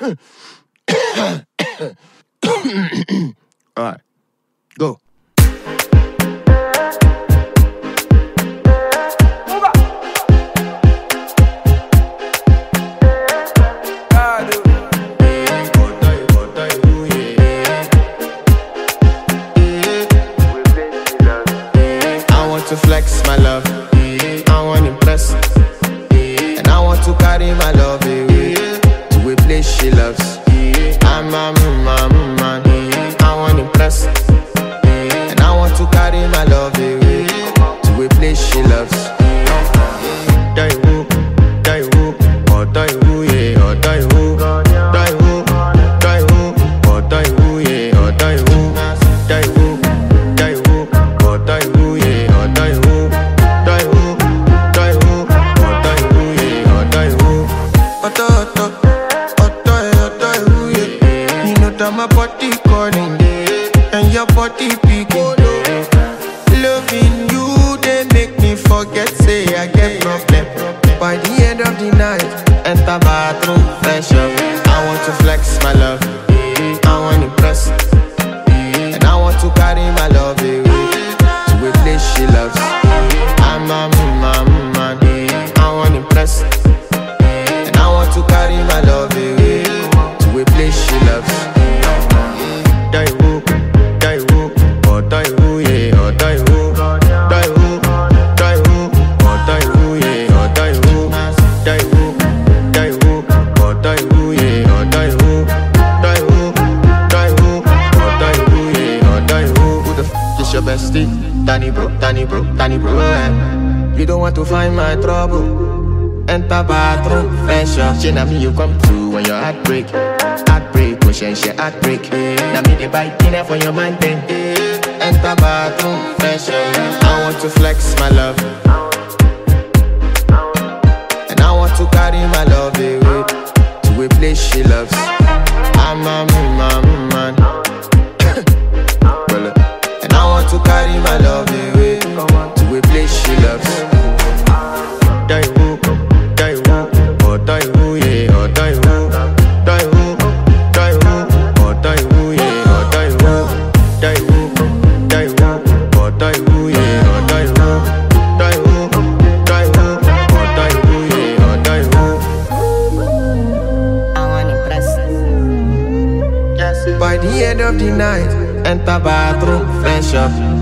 Alright, go. To flex my love, I want impress, and I want to carry my love away to a place she loves. I'm a man, I want impress, and I want to carry my love away to a place she loves. Die woo, oh die woo, yeah, oh die woo, die woo, oh die woo, yeah, oh die woo, die woo, oh die woo, yeah. My body calling, and your body picking. Loving you, they make me forget, say I get problem. By the end of the night, enter bathroom, fresh up. I want to flex my love, I want to impress, and I want to carry my love away to a place she loves. I'm a man, I want to impress, and I want to carry my love away to a place she loves. Die woo, oh die woo, yeah, oh die woo, die woo, oh die woo, yeah, oh die woo, die woo, oh die woo, yeah, oh die woo, die woo, oh die woo, yeah, oh die woo. Who the f is your bestie? Danny bro, You don't want to find my trouble. Enter bathroom, fresh up. She na me you come to when your heart break. She heartbreak. Now me they buy dinner for your man then. Enter bathroom, fresh up. I want to flex my love, and I want to carry my love away to a place she loves. I'm a man, and I want to carry my love away to a place she loves. Die woo, oh die woo, yeah, oh die woo, die woo. By the end of the night, enter bathroom, fresh up.